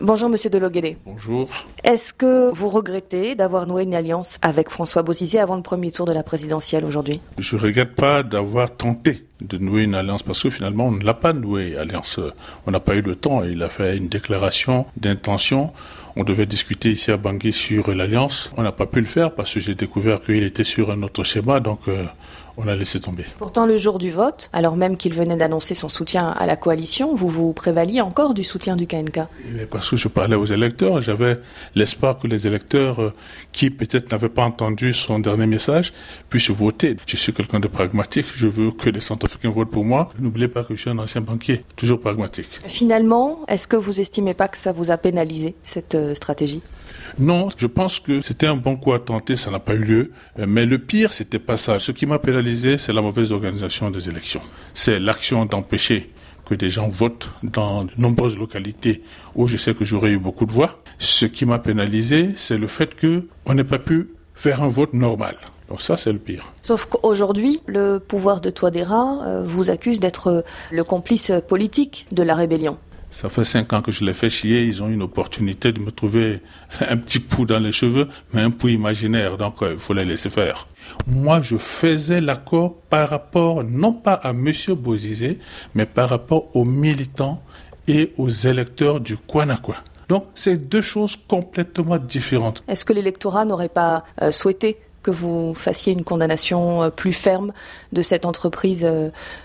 Bonjour Monsieur Delogele. Bonjour. Est-ce que vous regrettez d'avoir noué une alliance avec François Bozizé avant le premier tour de la présidentielle aujourd'hui? Je ne regrette pas d'avoir tenté de nouer une alliance parce que finalement on ne l'a pas noué alliance. On n'a pas eu le temps. Il a fait une déclaration d'intention. On devait discuter ici à Bangui sur l'alliance. On n'a pas pu le faire parce que j'ai découvert qu'il était sur un autre schéma, donc on a laissé tomber. Pourtant, le jour du vote, alors même qu'il venait d'annoncer son soutien à la coalition, vous prévaliez encore du soutien du KNK. Parce que je parlais aux électeurs, j'avais l'espoir que les électeurs qui peut-être n'avaient pas entendu son dernier message puissent voter. Je suis quelqu'un de pragmatique, je veux que les Centrafricains votent pour moi. N'oubliez pas que je suis un ancien banquier, toujours pragmatique. Finalement, est-ce que vous estimez pas que ça vous a pénalisé, cette stratégie ? Non, je pense que c'était un bon coup à tenter, ça n'a pas eu lieu. Mais le pire, c'était pas ça. Ce qui m'a pénalisé, c'est la mauvaise organisation des élections. C'est l'action d'empêcher que des gens votent dans de nombreuses localités où je sais que j'aurais eu beaucoup de voix. Ce qui m'a pénalisé, c'est le fait qu'on n'ait pas pu faire un vote normal. Donc ça, c'est le pire. Sauf qu'aujourd'hui, le pouvoir de Touadéra vous accuse d'être le complice politique de la rébellion. Ça fait 5 ans que je les fais chier. Ils ont une opportunité de me trouver un petit pou dans les cheveux, mais un pou imaginaire. Donc, il faut les laisser faire. Moi, je faisais l'accord par rapport, non pas à M. Bozizé, mais par rapport aux militants et aux électeurs du Kwanakwa. Donc, c'est deux choses complètement différentes. Est-ce que l'électorat n'aurait pas souhaité que vous fassiez une condamnation plus ferme de cette entreprise armée ?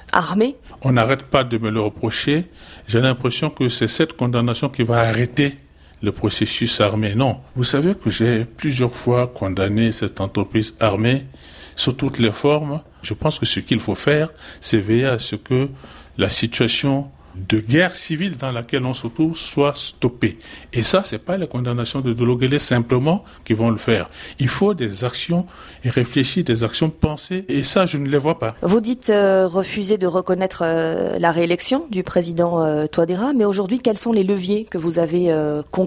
On n'arrête pas de me le reprocher. J'ai l'impression que c'est cette condamnation qui va arrêter le processus armé. Non. Vous savez que j'ai plusieurs fois condamné cette entreprise armée sous toutes les formes. Je pense que ce qu'il faut faire, c'est veiller à ce que la situation de guerre civile dans laquelle on se trouve soit stoppée. Et ça, c'est pas les condamnations de Delogele simplement qui vont le faire. Il faut des actions réfléchies, des actions pensées, et ça, je ne les vois pas. Vous dites refuser de reconnaître la réélection du président Touadéra, mais aujourd'hui, quels sont les leviers que vous avez concrètement ?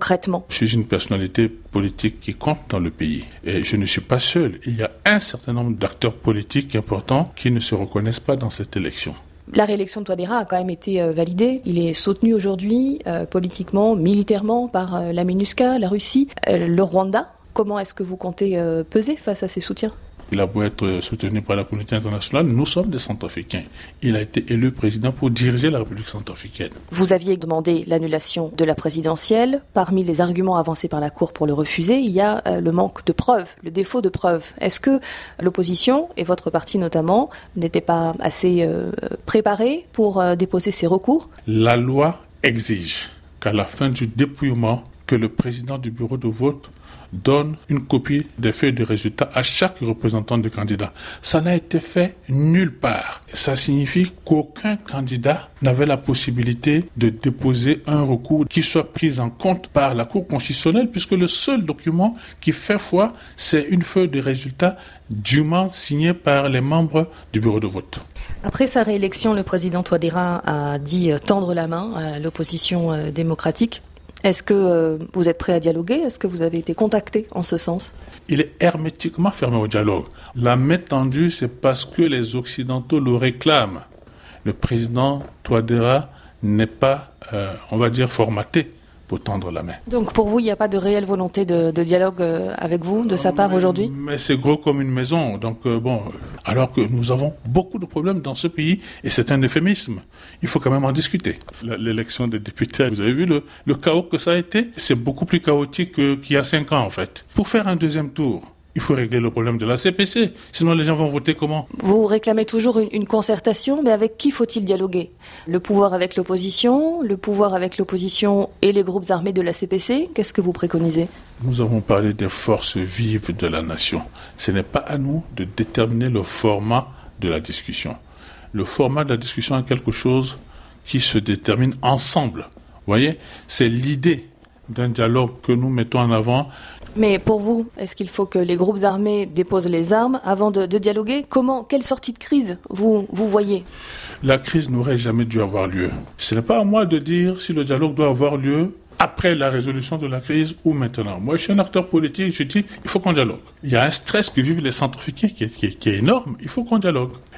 Je suis une personnalité politique qui compte dans le pays, et je ne suis pas seul. Il y a un certain nombre d'acteurs politiques importants qui ne se reconnaissent pas dans cette élection. La réélection de Touadéra a quand même été validée. Il est soutenu aujourd'hui politiquement, militairement par la MINUSCA, la Russie, le Rwanda. Comment est-ce que vous comptez peser face à ces soutiens ? Il a beau être soutenu par la communauté internationale, nous sommes des Centrafricains. Il a été élu président pour diriger la République centrafricaine. Vous aviez demandé l'annulation de la présidentielle. Parmi les arguments avancés par la Cour pour le refuser, il y a le manque de preuves, le défaut de preuves. Est-ce que l'opposition, et votre parti notamment, n'était pas assez préparés pour déposer ces recours ? La loi exige qu'à la fin du dépouillement, que le président du bureau de vote donne une copie des feuilles de résultats à chaque représentant de candidat. Ça n'a été fait nulle part. Ça signifie qu'aucun candidat n'avait la possibilité de déposer un recours qui soit pris en compte par la Cour constitutionnelle, puisque le seul document qui fait foi, c'est une feuille de résultats dûment signée par les membres du bureau de vote. Après sa réélection, le président Touadéra a dit tendre la main à l'opposition démocratique. Est-ce que vous êtes prêt à dialoguer ? Est-ce que vous avez été contacté en ce sens ? Il est hermétiquement fermé au dialogue. La main tendue, c'est parce que les Occidentaux le réclament. Le président Touadéra n'est pas, formaté pour tendre la main. Donc pour vous, il n'y a pas de réelle volonté de dialogue avec vous, de sa part aujourd'hui ? Mais c'est gros comme une maison. Donc alors que nous avons beaucoup de problèmes dans ce pays, et c'est un euphémisme. Il faut quand même en discuter. L'élection des députés, vous avez vu le chaos que ça a été ? C'est beaucoup plus chaotique qu'il y a 5 ans en fait. Pour faire un deuxième tour, il faut régler le problème de la CPC. Sinon, les gens vont voter comment ? Vous réclamez toujours une concertation, mais avec qui faut-il dialoguer ? Le pouvoir avec l'opposition et les groupes armés de la CPC ? Qu'est-ce que vous préconisez ? Nous avons parlé des forces vives de la nation. Ce n'est pas à nous de déterminer le format de la discussion. Le format de la discussion est quelque chose qui se détermine ensemble. Vous voyez ? C'est l'idée d'un dialogue que nous mettons en avant. Mais pour vous, est-ce qu'il faut que les groupes armés déposent les armes avant de dialoguer ? Quelle sortie de crise vous voyez ? La crise n'aurait jamais dû avoir lieu. Ce n'est pas à moi de dire si le dialogue doit avoir lieu après la résolution de la crise ou maintenant. Moi, je suis un acteur politique, je dis il faut qu'on dialogue. Il y a un stress que vivent les Centrafricains qui est énorme, il faut qu'on dialogue.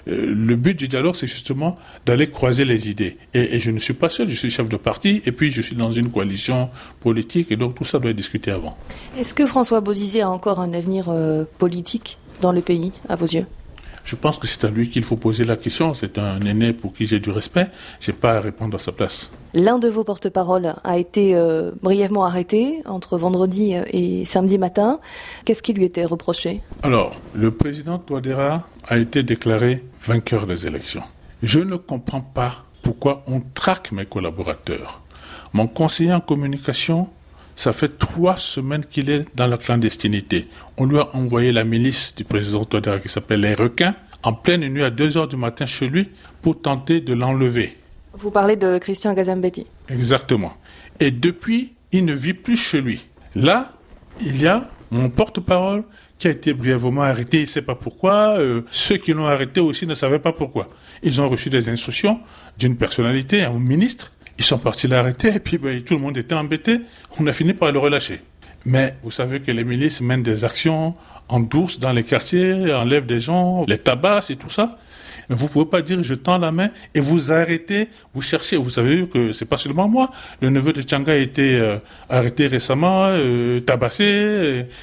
Le but du dialogue, c'est justement d'aller croiser les idées. Et je ne suis pas seul, je suis chef de parti, et puis je suis dans une coalition politique, et donc tout ça doit être discuté avant. Est-ce que François Bozizé a encore un avenir politique dans le pays, à vos yeux ? Je pense que c'est à lui qu'il faut poser la question. C'est un aîné pour qui j'ai du respect. Je n'ai pas à répondre à sa place. L'un de vos porte-paroles a été brièvement arrêté entre vendredi et samedi matin. Qu'est-ce qui lui était reproché ? Alors, le président Touadéra a été déclaré vainqueur des élections. Je ne comprends pas pourquoi on traque mes collaborateurs. Mon conseiller en communication, ça fait 3 semaines qu'il est dans la clandestinité. On lui a envoyé la milice du président Touadéra qui s'appelle les requins en pleine nuit à 2h du matin chez lui pour tenter de l'enlever. Vous parlez de Christian Gazambetti. Exactement. Et depuis, il ne vit plus chez lui. Là, il y a mon porte-parole qui a été brièvement arrêté, il ne sait pas pourquoi. Ceux qui l'ont arrêté aussi ne savaient pas pourquoi. Ils ont reçu des instructions d'une personnalité, un ministre. Ils sont partis l'arrêter et puis tout le monde était embêté. On a fini par le relâcher. Mais vous savez que les milices mènent des actions en douce dans les quartiers, enlèvent des gens, les tabassent et tout ça. Mais vous ne pouvez pas dire je tends la main et vous arrêtez, vous cherchez. Vous savez que c'est pas seulement moi. Le neveu de Tchanga a été arrêté récemment, tabassé. Mais pourquoi ?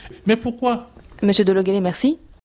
Monsieur Deloguélé, merci.